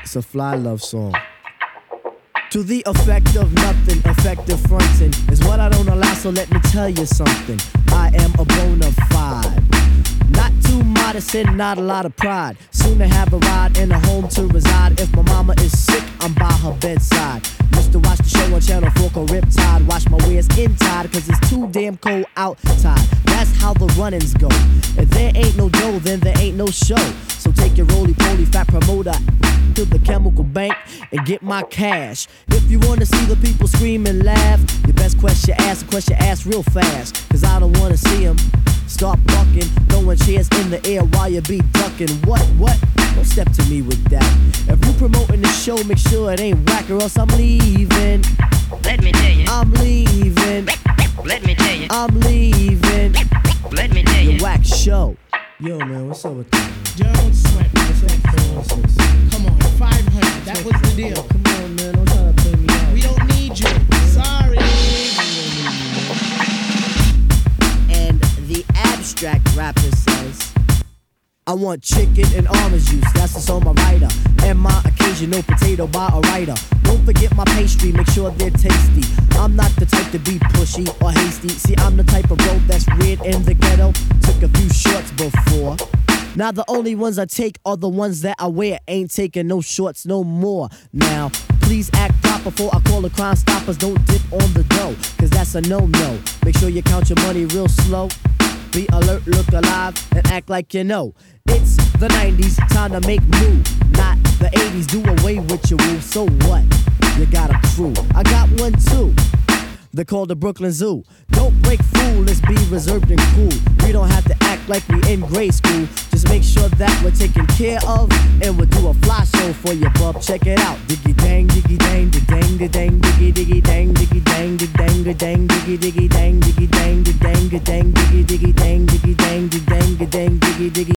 It's a fly love song. To the effect of nothing, effective fronting is what I don't allow, so let me tell you something. I am a bona fide. Not too modest and not a lot of pride. Soon to have a ride and a home to reside. If my mama is sick, I'm by her bedside. Used to watch the show on Channel 4 called Riptide. Wash my wares inside, cause it's too damn cold outside. That's how the run-ins go. If there ain't no dough, then there ain't no show. So take your roly-poly fat promoter to the chemical bank and get my cash. If you wanna see the people scream and laugh, you best question your ass real fast. Cause I don't wanna see them start bucking, throwing chairs in the air while you be ducking. What? Don't step to me with that. If you promoting the show, make sure it ain't whack or else I'm leaving. Let me tell you. I'm leaving. Let me tell you. I'm leaving. Let me tell you. Your whack show. Yo, man, what's up with that? Don't sweat me. Come on, 500. That was the deal. Come on, man. Don't try to play me out. We don't need you. Sorry. And the abstract rapper says, I want chicken and orange juice, that's what's on my rider. And my occasional potato by a writer. Don't forget my pastry, make sure they're tasty. I'm not the type to be pushy or hasty. See, I'm the type of bro that's weird in the ghetto. Took a few shorts before. Now the only ones I take are the ones that I wear. Ain't taking no shorts no more. Now, please act proper before I call the Crime Stoppers. Don't dip on the dough, cause that's a no-no. Make sure you count your money real slow. Be alert, look alive, and act like you know. It's the 90s, time to make move. Not the 80s, do away with your rules. So what? You got a crew. I got one too. They're called the Brooklyn Zoo. Don't break fool, let's be reserved and cool. We don't have to act like we in grade school. Just make sure that we're taken care of, and we'll do a fly show for you, bub. Check it out. Diggy dang, diggy dang, da dang, da dang, diggy diggy dang, diggy dang, da dang, da dang, diggy diggy dang, diggy dang, da dang, da dang, diggy diggy dang, diggy dang, da dang, da dang, diggy diggy.